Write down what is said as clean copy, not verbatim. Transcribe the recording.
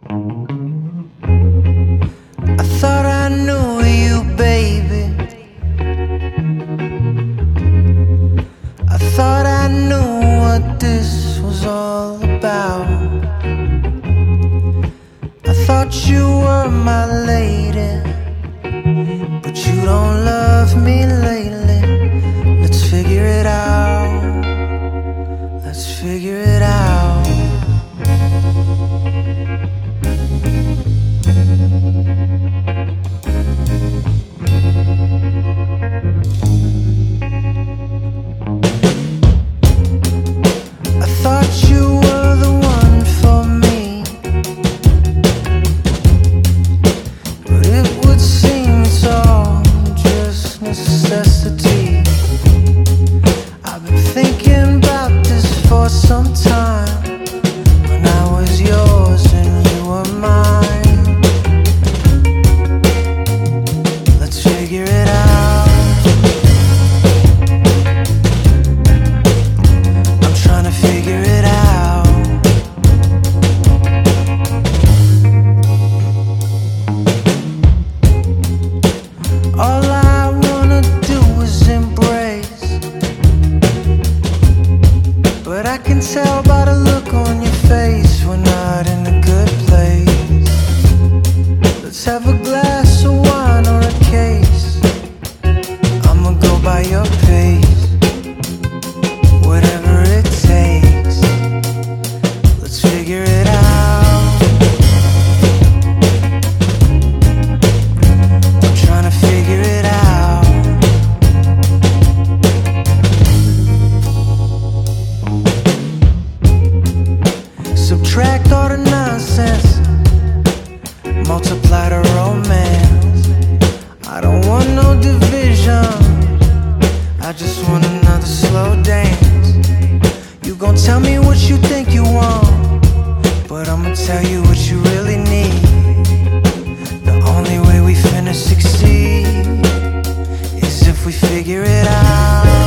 I thought I knew you, baby. I thought I knew what this was all about. I thought you were my lady, but you don't love me lately. Let's figure it out. Let's figure it out. I thought you were the one for me, but it would seem it's all just necessity. I've been thinking about this for some time, when I was yours and you were mine. Let's figure it out. I'm trying to figure it out. All I wanna do is embrace, but I can tell by the look on your face we're not in a good place. Let's have a glass of wine or a case. I'ma go by your pace, whatever it takes. Let's figure it out. I'm trying to figure it out. Subtract all the nonsense, multiply the romance. I don't want no division, I just want another slow dance. You gon' tell me what you think you want, but I'ma tell you what you really need. The only way we finna succeed is if we figure it out.